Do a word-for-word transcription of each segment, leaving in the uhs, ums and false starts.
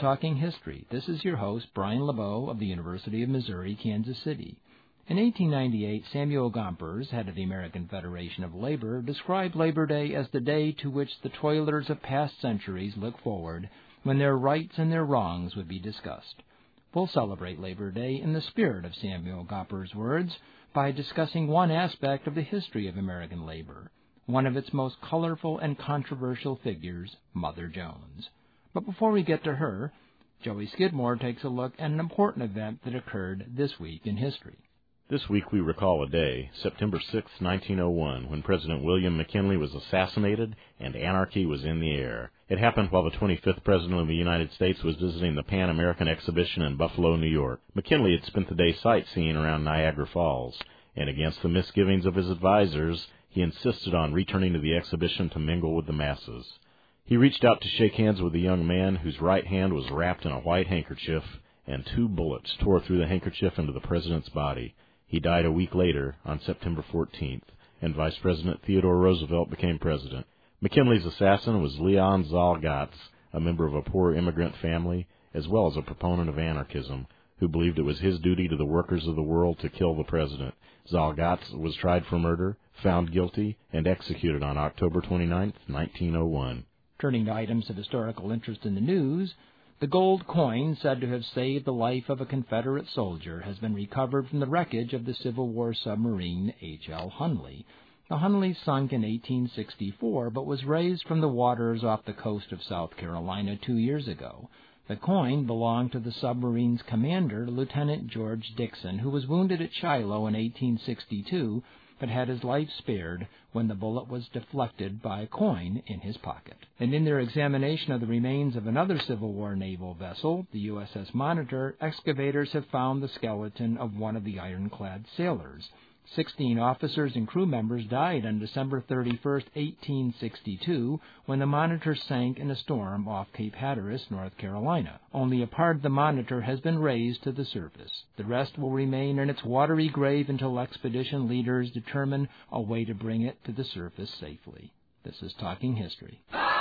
Talking History. This is your host, Brian LeBeau of the University of Missouri, Kansas City. In eighteen ninety-eight, Samuel Gompers, head of the American Federation of Labor, described Labor Day as the day to which the toilers of past centuries look forward when their rights and their wrongs would be discussed. We'll celebrate Labor Day in the spirit of Samuel Gompers' words by discussing one aspect of the history of American labor, one of its most colorful and controversial figures, Mother Jones. But before we get to her, Joey Skidmore takes a look at an important event that occurred this week in history. This week we recall a day, September sixth, nineteen oh one, when President William McKinley was assassinated and anarchy was in the air. It happened while the twenty-fifth President of the United States was visiting the Pan American Exhibition in Buffalo, New York. McKinley had spent the day sightseeing around Niagara Falls, and against the misgivings of his advisers, he insisted on returning to the exhibition to mingle with the masses. He reached out to shake hands with a young man whose right hand was wrapped in a white handkerchief, and two bullets tore through the handkerchief into the president's body. He died a week later, on September fourteenth, and Vice President Theodore Roosevelt became president. McKinley's assassin was Leon Zalgatz, a member of a poor immigrant family, as well as a proponent of anarchism, who believed it was his duty to the workers of the world to kill the president. Zalgatz was tried for murder, found guilty, and executed on October twenty-ninth, nineteen oh one. Turning to items of historical interest in the news, the gold coin said to have saved the life of a Confederate soldier has been recovered from the wreckage of the Civil War submarine H L Hunley. The Hunley sunk in eighteen sixty-four, but was raised from the waters off the coast of South Carolina two years ago. The coin belonged to the submarine's commander, Lieutenant George Dixon, who was wounded at Shiloh in eighteen sixty-two, but had his life spared when the bullet was deflected by a coin in his pocket. And in their examination of the remains of another Civil War naval vessel, the U S S Monitor, excavators have found the skeleton of one of the ironclad sailors. Sixteen officers and crew members died on December thirty-first, eighteen sixty-two, when the Monitor sank in a storm off Cape Hatteras, North Carolina. Only a part of the Monitor has been raised to the surface. The rest will remain in its watery grave until expedition leaders determine a way to bring it to the surface safely. This is Talking History.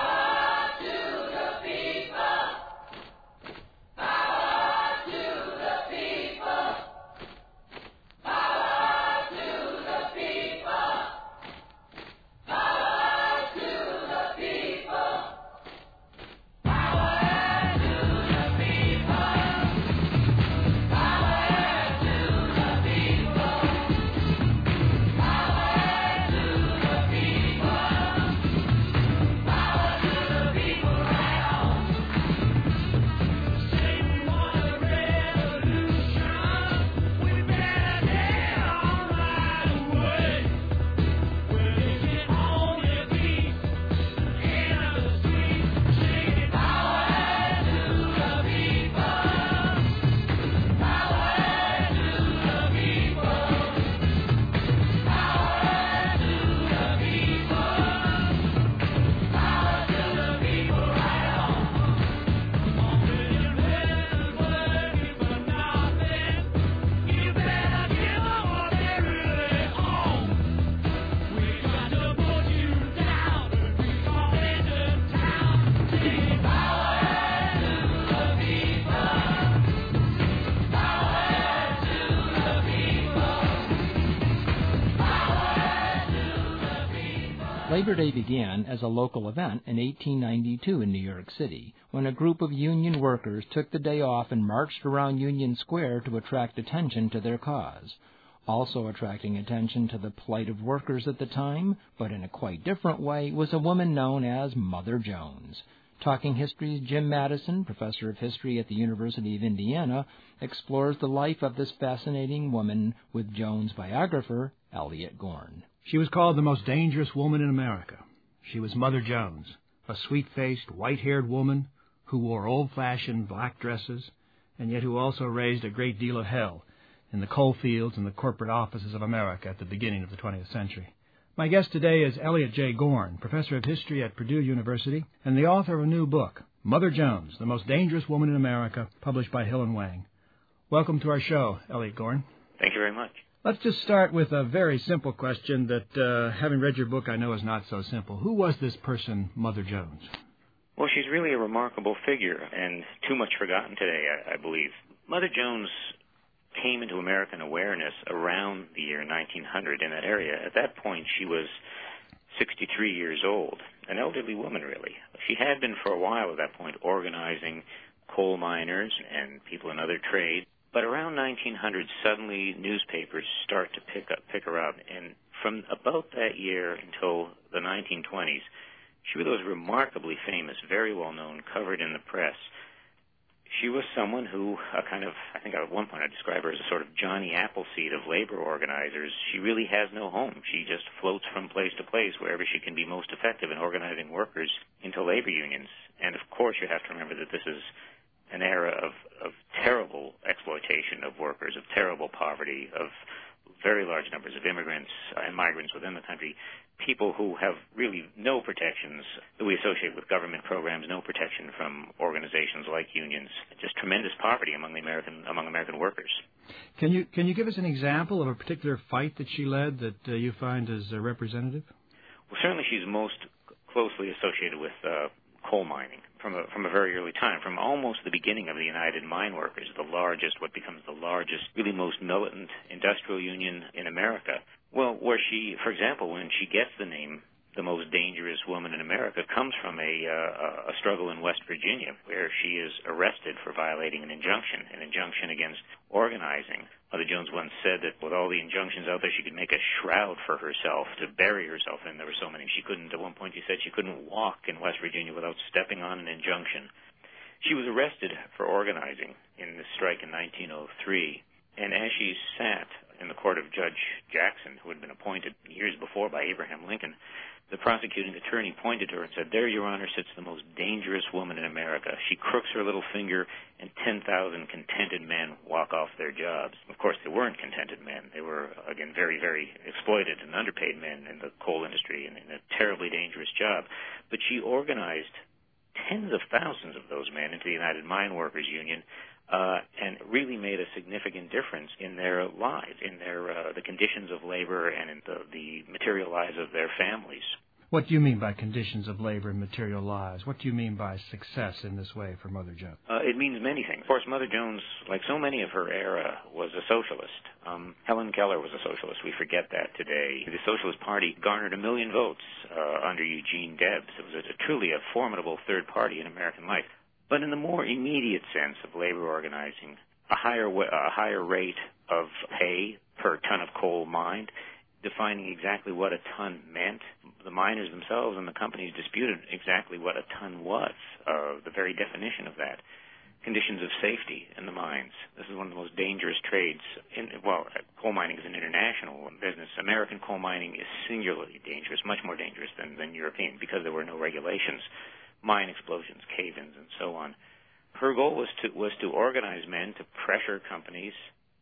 Labor Day began as a local event in eighteen ninety-two in New York City, when a group of union workers took the day off and marched around Union Square to attract attention to their cause. Also attracting attention to the plight of workers at the time, but in a quite different way, was a woman known as Mother Jones. Talking History's Jim Madison, professor of history at the University of Indiana, explores the life of this fascinating woman with Jones' biographer, Elliot Gorn. She was called the most dangerous woman in America. She was Mother Jones, a sweet-faced, white-haired woman who wore old-fashioned black dresses, and yet who also raised a great deal of hell in the coal fields and the corporate offices of America at the beginning of the twentieth century. My guest today is Elliot J. Gorn, professor of history at Purdue University and the author of a new book, Mother Jones, the Most Dangerous Woman in America, published by Hill and Wang. Welcome to our show, Elliot Gorn. Thank you very much. Let's just start with a very simple question that, uh, having read your book, I know is not so simple. Who was this person, Mother Jones? Well, she's really a remarkable figure and too much forgotten today, I, I believe. Mother Jones came into American awareness around the year nineteen hundred in that area. At that point, she was sixty-three years old, an elderly woman, really. She had been for a while at that point organizing coal miners and people in other trades. But around nineteen hundred, suddenly newspapers start to pick up, pick her up. And from about that year until the nineteen twenties, she was remarkably famous, very well known, covered in the press. She was someone who, uh, kind of, I think at one point I described her as a sort of Johnny Appleseed of labor organizers. She really has no home. She just floats from place to place wherever she can be most effective in organizing workers into labor unions. And of course you have to remember that this is an era of, of terrible exploitation of workers, of terrible poverty, of very large numbers of immigrants and migrants within the country, people who have really no protections that we associate with government programs, no protection from organizations like unions, just tremendous poverty among the American among American workers. Can you can you give us an example of a particular fight that she led that uh, you find as uh, representative? Well, certainly she's most closely associated with uh, coal mining from a, from a very early time, from almost the beginning of the United Mine Workers, the largest, what becomes the largest, really most militant industrial union in America. Well, where she, for example, when she gets the name the most dangerous woman in America, comes from a, uh, a struggle in West Virginia where she is arrested for violating an injunction, an injunction against organizing. Mother Jones once said that with all the injunctions out there, she could make a shroud for herself to bury herself in. There were so many. She couldn't, at one point she said she couldn't walk in West Virginia without stepping on an injunction. She was arrested for organizing in the strike in nineteen oh three, and as she sat in the court of Judge Jackson, who had been appointed years before by Abraham Lincoln, the prosecuting attorney pointed to her and said, "There, Your Honor, sits the most dangerous woman in America. She crooks her little finger, and ten thousand contented men walk off their jobs." Of course, they weren't contented men. They were, again, very, very exploited and underpaid men in the coal industry and in a terribly dangerous job. But she organized tens of thousands of those men into the United Mine Workers Union, uh, and really made a significant difference in their lives, in their uh, the conditions of labor and in the, the material lives of their families. What do you mean by conditions of labor and material lives? What do you mean by success in this way for Mother Jones? Uh, it means many things. Of course, Mother Jones, like so many of her era, was a socialist. Um, Helen Keller was a socialist. We forget that today. The Socialist Party garnered a million votes uh, under Eugene Debs. It was a, a truly a formidable third party in American life. But in the more immediate sense of labor organizing, a higher a higher rate of pay per ton of coal mined, defining exactly what a ton meant. The miners themselves and the companies disputed exactly what a ton was, uh, the very definition of that. Conditions of safety in the mines. This is one of the most dangerous trades. In, well, coal mining is an international business. American coal mining is singularly dangerous, much more dangerous than, than European, because there were no regulations. Mine explosions, cave-ins, and so on. Her goal was to was to organize men to pressure companies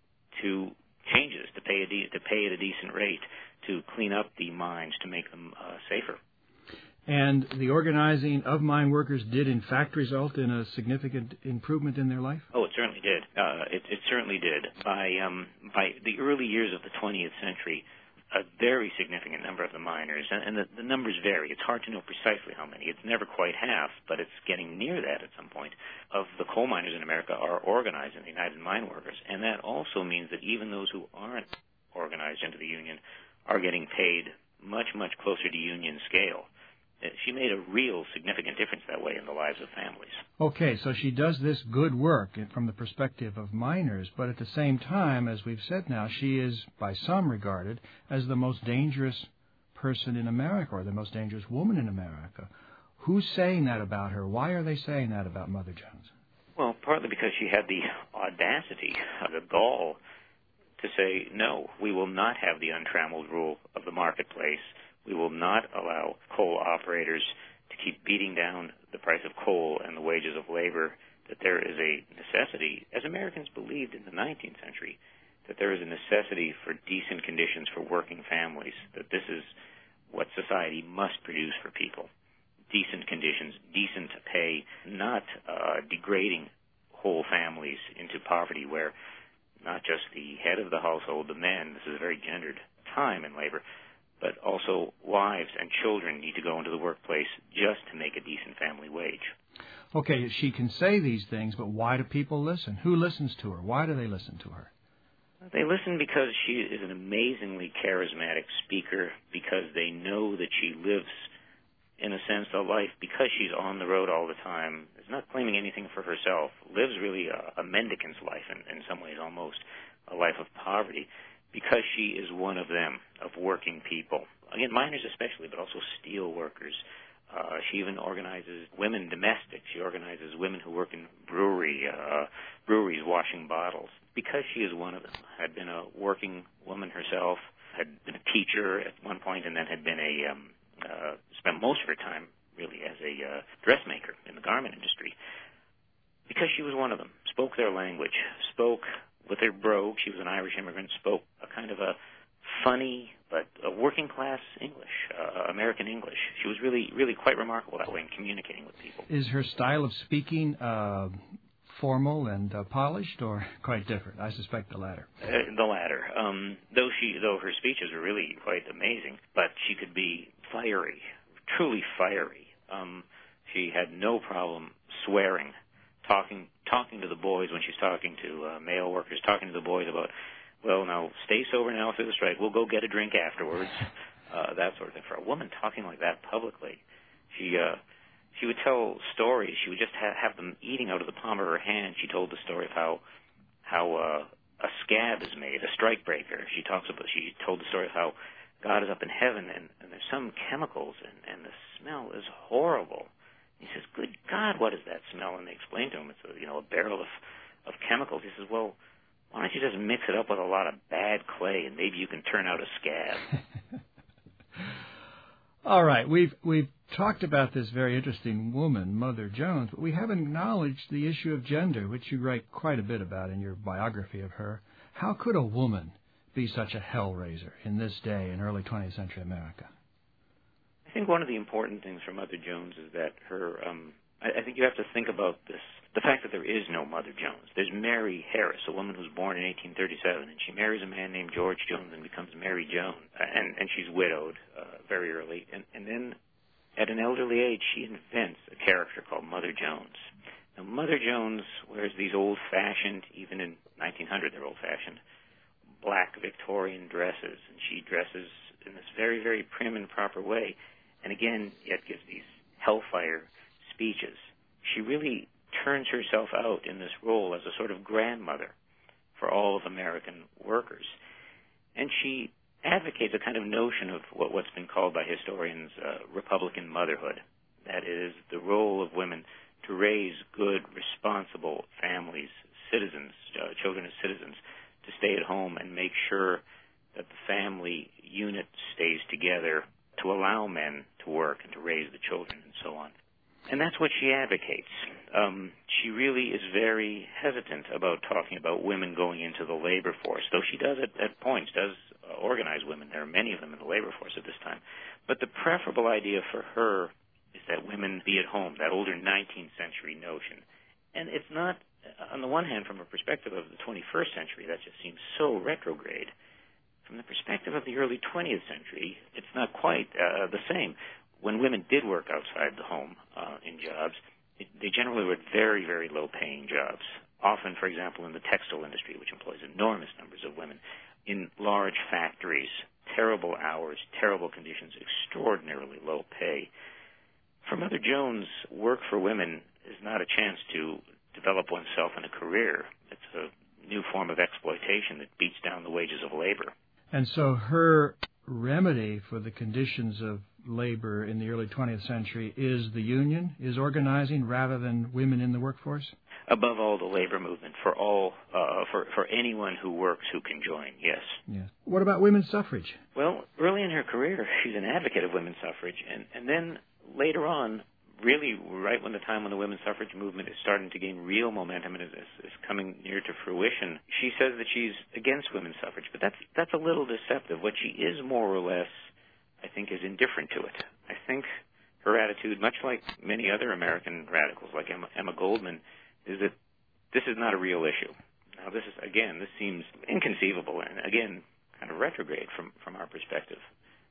to changes, to pay a de- to pay at a decent rate, to clean up the mines, to make them uh, safer. And the organizing of mine workers did, in fact, result in a significant improvement in their life? Oh, it certainly did. Uh, it, it certainly did. By um, by the early years of the twentieth century, a very significant number of the miners, and, and the, the numbers vary. It's hard to know precisely how many. It's never quite half, but it's getting near that at some point, of the coal miners in America are organized in the United Mine Workers. And that also means that even those who aren't organized into the union are getting paid much, much closer to union scale. She made a real significant difference that way in the lives of families. Okay, so she does this good work from the perspective of miners, but at the same time, as we've said now, she is, by some regarded, as the most dangerous person in America, or the most dangerous woman in America. Who's saying that about her? Why are they saying that about Mother Jones? Well, partly because she had the audacity, the gall, to say, no, we will not have the untrammeled rule of the marketplace. We will not allow coal operators to keep beating down the price of coal and the wages of labor, that there is a necessity, as Americans believed in the nineteenth century, that there is a necessity for decent conditions for working families, that this is what society must produce for people. Decent conditions, decent pay, not uh, degrading whole families into poverty where not just the head of the household, the men, this is a very gendered time in labor, but also wives and children need to go into the workplace just to make a decent family wage. Okay, she can say these things, but why do people listen? Who listens to her? Why do they listen to her? They listen because she is an amazingly charismatic speaker, because they know that she lives, in a sense, a life, because she's on the road all the time, is not claiming anything for herself, lives really a, a mendicant's life in, in some ways, almost a life of poverty, because she is one of them, of working people. Again, miners especially, but also steel workers. Uh, she even organizes women domestics. She organizes women who work in brewery, uh, breweries washing bottles. Because she is one of them, had been a working woman herself, had been a teacher at one point, and then had been a, um, uh, spent most of her time really as a uh, dressmaker in the garment industry. Because she was one of them, spoke their language, spoke with her brogue. She was an Irish immigrant, spoke a kind of a funny but a working-class English, uh, American English. She was really, really quite remarkable that way in communicating with people. Is her style of speaking uh, formal and uh, polished, or quite different? I suspect the latter. Uh, the latter. Um, though she, though her speeches were really quite amazing, but she could be fiery, truly fiery. Um, she had no problem swearing, talking, talking to the boys when she's talking to uh, male workers, talking to the boys about, well, now, stay sober now through the strike. We'll go get a drink afterwards, uh, that sort of thing. For a woman talking like that publicly, she uh, she would tell stories. She would just ha- have them eating out of the palm of her hand. She told the story of how how uh, a scab is made, a strike breaker. She talks about. She told the story of how God is up in heaven and, and there's some chemicals and, and the smell is horrible. He says, "Good God, what is that smell?" And they explained to him, it's a, you know a barrel of of chemicals. He says, "Well, why don't you just mix it up with a lot of bad clay and maybe you can turn out a scab?" All right, we've we've talked about this very interesting woman, Mother Jones, but we haven't acknowledged the issue of gender, which you write quite a bit about in your biography of her. How could a woman be such a hellraiser in this day in early twentieth century America? I think one of the important things for Mother Jones is that her, um, I, I think you have to think about this, the fact that there is no Mother Jones. There's Mary Harris, a woman who's born in eighteen thirty-seven, and she marries a man named George Jones and becomes Mary Jones, and, and she's widowed uh, very early. And, and then at an elderly age, she invents a character called Mother Jones. Now, Mother Jones wears these old-fashioned, even in nineteen hundred they're old-fashioned, black Victorian dresses, and she dresses in this very, very prim and proper way. And again, yet gives these hellfire speeches. She really turns herself out in this role as a sort of grandmother for all of American workers. And she advocates a kind of notion of what, what's been called by historians uh, Republican motherhood. That is, the role of women to raise good, responsible families, citizens, uh, children as citizens, to stay at home and make sure that the family unit stays together, to allow men to work and to raise the children and so on. And that's what she advocates. Um, she really is very hesitant about talking about women going into the labor force, though she does at, at points, does uh, organize women. There are many of them in the labor force at this time. But the preferable idea for her is that women be at home, that older nineteenth century notion. And it's not, on the one hand, from a perspective of the twenty-first century, that just seems so retrograde. From the perspective of the early twentieth century, it's not quite uh, the same. When women did work outside the home uh, in jobs, it, they generally were very, very low-paying jobs. Often, for example, in the textile industry, which employs enormous numbers of women, in large factories, terrible hours, terrible conditions, extraordinarily low pay. For Mother Jones, work for women is not a chance to develop oneself in a career. It's a new form of exploitation that beats down the wages of labor. And so her remedy for the conditions of labor in the early twentieth century is the union, is organizing rather than women in the workforce? Above all, the labor movement for all, uh, for, for anyone who works who can join, yes. Yes. What about women's suffrage? Well, early in her career, she's an advocate of women's suffrage, and, and then later on, really right when the time when the women's suffrage movement is starting to gain real momentum and is, is, is coming near to fruition, she says that she's against women's suffrage. But that's that's a little deceptive. What she is more or less, I think, is indifferent to it. I think her attitude, much like many other American radicals like Emma, Emma Goldman, is that this is not a real issue. Now, this is, again, this seems inconceivable and, again, kind of retrograde from, from our perspective.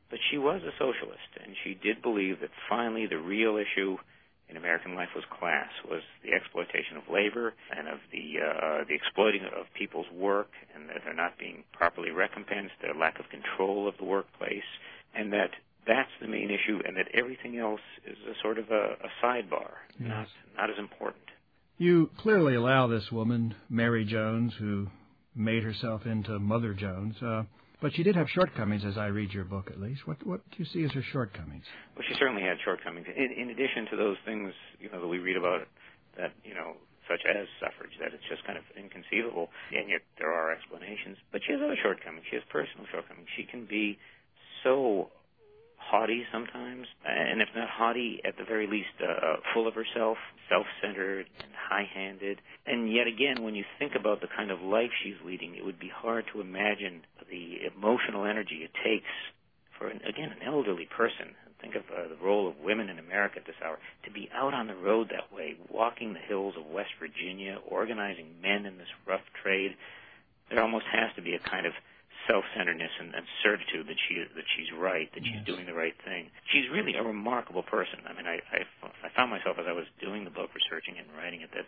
but she was a socialist, and she did believe that finally the real issue in American life was class, was the exploitation of labor and of the uh, the exploiting of people's work, and that they're not being properly recompensed, their lack of control of the workplace, and that that's the main issue, and that everything else is a sort of a, a sidebar, yes. not not as important. You clearly allow this woman, Mary Jones, who made herself into Mother Jones, uh, but she did have shortcomings, as I read your book, at least. What what do you see as her shortcomings? Well, she certainly had shortcomings. In, in addition to those things, you know, that we read about, that, you know, such as suffrage, that it's just kind of inconceivable, and yet there are explanations. But she has other shortcomings. She has personal shortcomings. She can be so haughty sometimes, and if not haughty, at the very least uh, full of herself, self-centered and high-handed. And yet again, when you think about the kind of life she's leading, it would be hard to imagine the emotional energy it takes for, an, again, an elderly person. Think of uh, the role of women in America at this hour, to be out on the road that way, walking the hills of West Virginia, organizing men in this rough trade. There almost has to be a kind of self-centeredness and, and certitude that she that she's right, that yes. she's doing the right thing. She's really a remarkable person. I mean, I, I, I found myself as I was doing the book, researching and writing it, that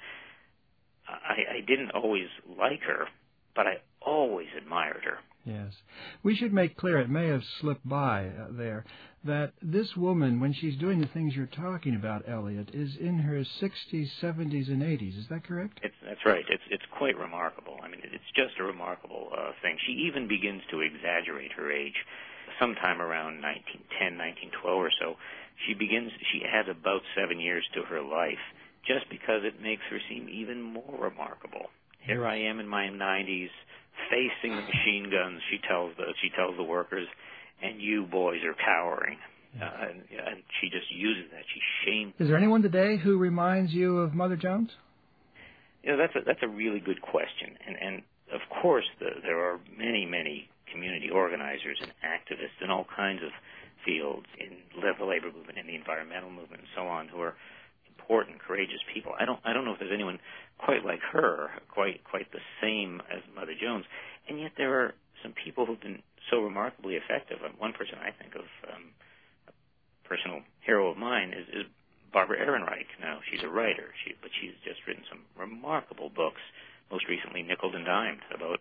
I, I didn't always like her, but I always admired her. Yes. We should make clear, it may have slipped by uh, there, that this woman, when she's doing the things you're talking about, Elliot, is in her sixties, seventies, and eighties. Is that correct? It's, that's right. It's it's quite remarkable. I mean, it's just a remarkable uh, thing. She even begins to exaggerate her age sometime around nineteen ten, nineteen twelve or so. She begins, she adds about seven years to her life just because it makes her seem even more remarkable. Here I am in my nineties, facing the machine guns, she tells the she tells the workers, and you boys are cowering. Uh, and, and she just uses that. She shames. Is there anyone today who reminds you of Mother Jones? You know, that's a, that's a really good question. And, and of course, the, there are many, many community organizers and activists in all kinds of fields, in the labor movement, in the environmental movement, and so on, who are important, courageous people. I don't I don't know if there's anyone quite like her, quite quite the same as Mother Jones, and yet there are some people who've been so remarkably effective. One person I think of, um, a personal hero of mine, is, is Barbara Ehrenreich. Now, she's a writer, she, but she's just written some remarkable books, most recently Nickeled and Dimed, about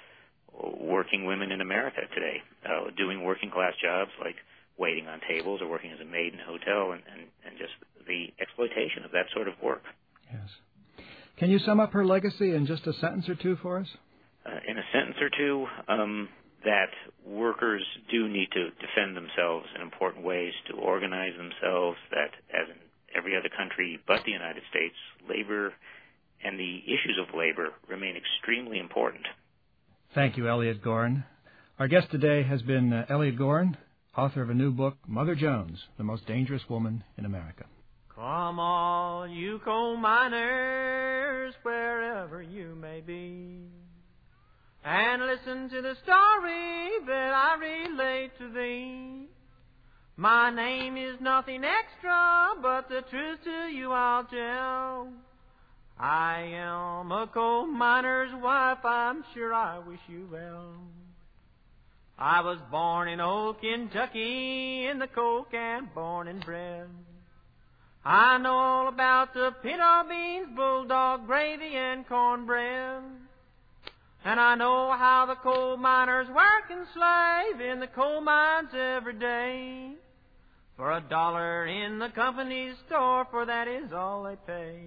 working women in America today, uh, doing working-class jobs like waiting on tables or working as a maid in a hotel, and, and, and just the exploitation of that sort of work. Yes. Can you sum up her legacy in just a sentence or two for us? Uh, in a sentence or two, um, that workers do need to defend themselves in important ways, to organize themselves, that as in every other country but the United States, labor and the issues of labor remain extremely important. Thank you, Elliot Gorn. Our guest today has been uh, Elliot Gorn, author of a new book, Mother Jones, the Most Dangerous Woman in America. Come all you coal miners, wherever you may be, and listen to the story that I relate to thee. My name is nothing extra, but the truth to you I'll tell. I am a coal miner's wife, I'm sure I wish you well. I was born in old Kentucky, in the coal camp, born and bred. I know all about the pinto beans, bulldog gravy, and cornbread. And I know how the coal miners work and slave in the coal mines every day. For a dollar in the company's store, for that is all they pay.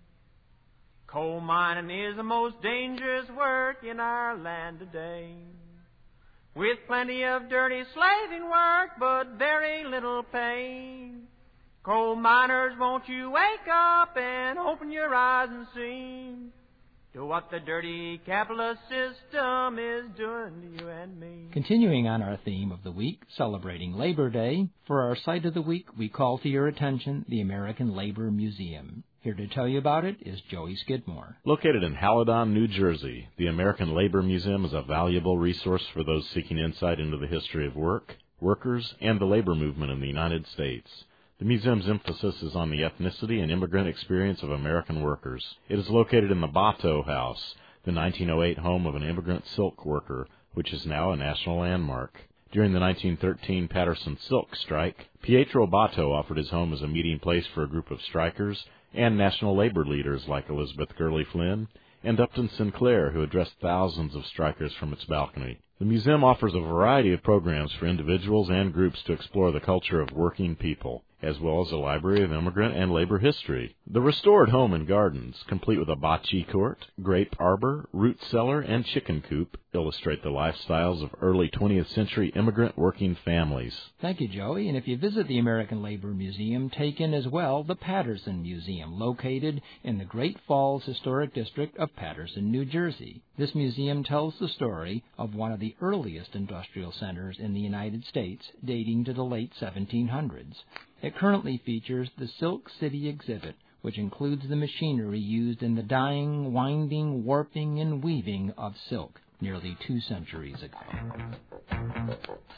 Coal mining is the most dangerous work in our land today, with plenty of dirty slaving work, but very little pay. Coal miners, won't you wake up and open your eyes and see to what the dirty capitalist system is doing to you and me. Continuing on our theme of the week, celebrating Labor Day, for our Site of the Week, we call to your attention the American Labor Museum. Here to tell you about it is Joey Skidmore. Located in Haladon, New Jersey, the American Labor Museum is a valuable resource for those seeking insight into the history of work, workers, and the labor movement in the United States. The museum's emphasis is on the ethnicity and immigrant experience of American workers. It is located in the Bateau House, the nineteen oh eight home of an immigrant silk worker, which is now a national landmark. During the nineteen thirteen Patterson Silk Strike, Pietro Botto offered his home as a meeting place for a group of strikers and national labor leaders like Elizabeth Gurley Flynn and Upton Sinclair, who addressed thousands of strikers from its balcony. The museum offers a variety of programs for individuals and groups to explore the culture of working people, as well as a library of immigrant and labor history. The restored home and gardens, complete with a bocce court, grape arbor, root cellar, and chicken coop, illustrate the lifestyles of early twentieth century immigrant working families. Thank you, Joey. And if you visit the American Labor Museum, take in as well the Patterson Museum, located in the Great Falls Historic District of Patterson, New Jersey. This museum tells the story of one of the earliest industrial centers in the United States, dating to the late seventeen hundreds. It currently features the Silk City exhibit, which includes the machinery used in the dyeing, winding, warping, and weaving of silk nearly two centuries ago.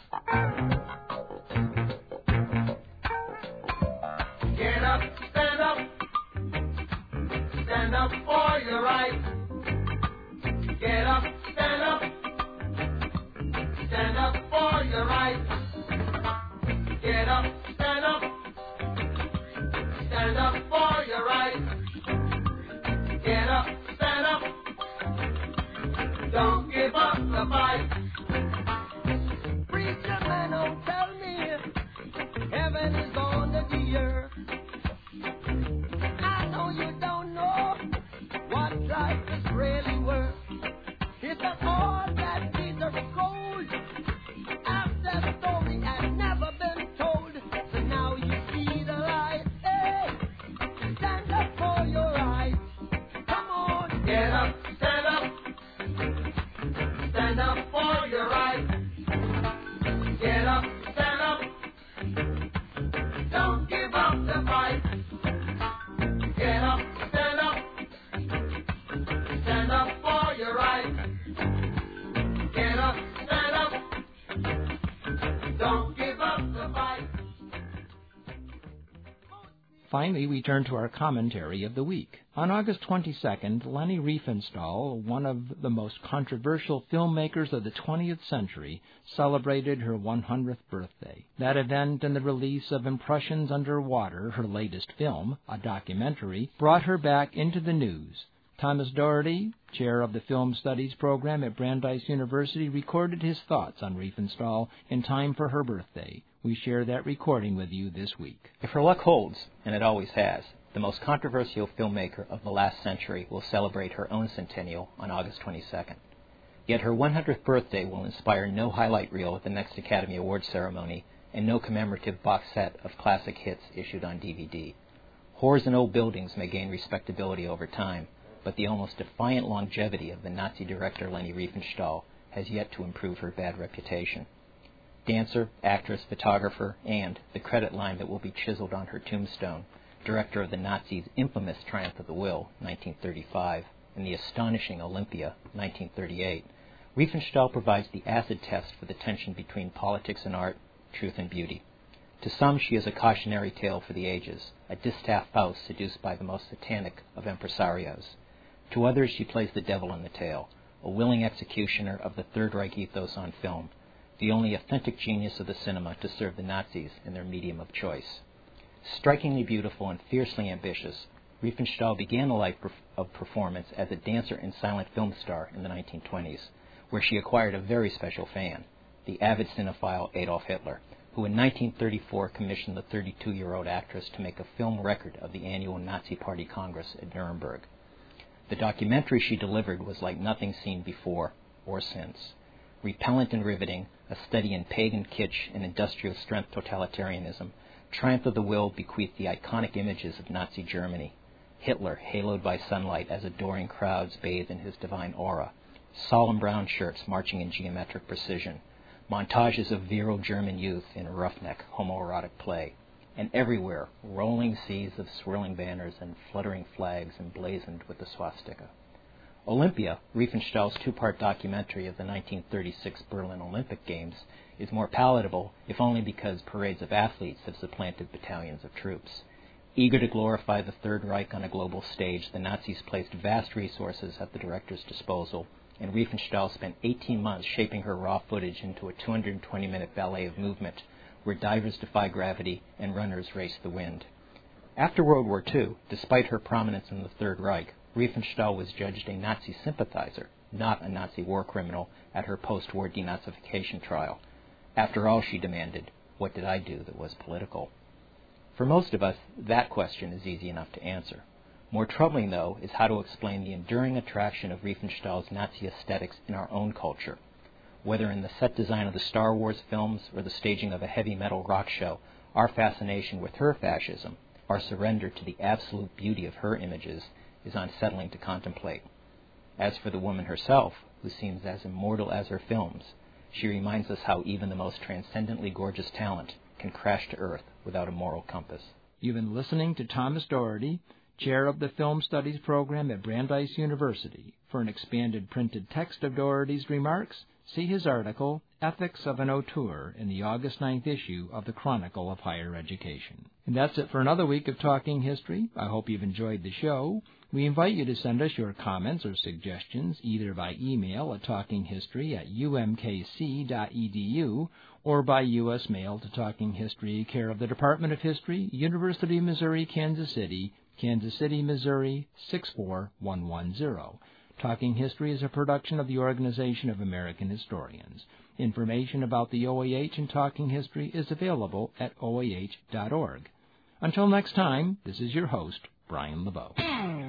Get up, stand up, stand up for your rights. Get up, stand up, stand up for your rights. Get up, stand up, stand up for your rights. Get up, stand up, don't give up the fight. Preacher man, don't tell me heaven is on the earth. I know you don't know what life is really worth. It's not all that glitter is gold. After the story has never been told, so now you see the light. Hey, stand up for your rights. Come on, get up, stand up, stand up for your rights. Get up, stand up, don't give up the fight. Get up, stand up, stand up for your rights. Get up, stand up, don't give up the fight. Finally, we turn to our commentary of the week. On August twenty-second, Leni Riefenstahl, one of the most controversial filmmakers of the twentieth century, celebrated her one hundredth birthday. That event and the release of Impressions Underwater, her latest film, a documentary, brought her back into the news. Thomas Doherty, chair of the Film Studies program at Brandeis University, recorded his thoughts on Riefenstahl in time for her birthday. We share that recording with you this week. If her luck holds, and it always has, the most controversial filmmaker of the last century will celebrate her own centennial on August twenty-second. Yet her one hundredth birthday will inspire no highlight reel at the next Academy Awards ceremony and no commemorative box set of classic hits issued on D V D. Whores and old buildings may gain respectability over time, but the almost defiant longevity of the Nazi director Leni Riefenstahl has yet to improve her bad reputation. Dancer, actress, photographer, and, the credit line that will be chiseled on her tombstone, director of the Nazis' infamous Triumph of the Will, nineteen thirty-five, and the astonishing Olympia, nineteen thirty-eight, Riefenstahl provides the acid test for the tension between politics and art, truth and beauty. To some, she is a cautionary tale for the ages, a distaff Faust seduced by the most satanic of impresarios. To others, she plays the devil in the tale, a willing executioner of the Third Reich ethos on film, the only authentic genius of the cinema to serve the Nazis in their medium of choice. Strikingly beautiful and fiercely ambitious, Riefenstahl began a life of performance as a dancer and silent film star in the nineteen twenties, where she acquired a very special fan, the avid cinephile Adolf Hitler, who in nineteen thirty-four commissioned the thirty-two-year-old actress to make a film record of the annual Nazi Party Congress at Nuremberg. The documentary she delivered was like nothing seen before or since. Repellent and riveting, a study in pagan kitsch and industrial strength totalitarianism, Triumph of the Will bequeathed the iconic images of Nazi Germany. Hitler, haloed by sunlight as adoring crowds bathed in his divine aura, solemn brown shirts marching in geometric precision, montages of virile German youth in roughneck homoerotic play, and everywhere rolling seas of swirling banners and fluttering flags emblazoned with the swastika. Olympia, Riefenstahl's two-part documentary of the nineteen thirty-six Berlin Olympic Games, is more palatable, if only because parades of athletes have supplanted battalions of troops. Eager to glorify the Third Reich on a global stage, the Nazis placed vast resources at the director's disposal and Riefenstahl spent eighteen months shaping her raw footage into a two hundred twenty minute ballet of movement, where divers defy gravity and runners race the wind. After World War Two, despite her prominence in the Third Reich, Riefenstahl was judged a Nazi sympathizer, not a Nazi war criminal, at her post-war denazification trial. After all, she demanded, what did I do that was political? For most of us, that question is easy enough to answer. More troubling, though, is how to explain the enduring attraction of Riefenstahl's Nazi aesthetics in our own culture. Whether in the set design of the Star Wars films or the staging of a heavy metal rock show, our fascination with her fascism, our surrender to the absolute beauty of her images, is unsettling to contemplate. As for the woman herself, who seems as immortal as her films, she reminds us how even the most transcendently gorgeous talent can crash to earth without a moral compass. You've been listening to Thomas Doherty, Chair of the Film Studies Program at Brandeis University. For an expanded printed text of Doherty's remarks, see his article, Ethics of an Auteur, in the August ninth issue of the Chronicle of Higher Education. And that's it for another week of Talking History. I hope you've enjoyed the show. We invite you to send us your comments or suggestions either by email at talkinghistory at u m k c dot e d u or by U S mail to Talking History, care of the Department of History, University of Missouri, Kansas City, Kansas City, Missouri, six four one one zero. Talking History is a production of the Organization of American Historians. Information about the O A H and Talking History is available at o a h dot org. Until next time, this is your host, Brian LeBeau.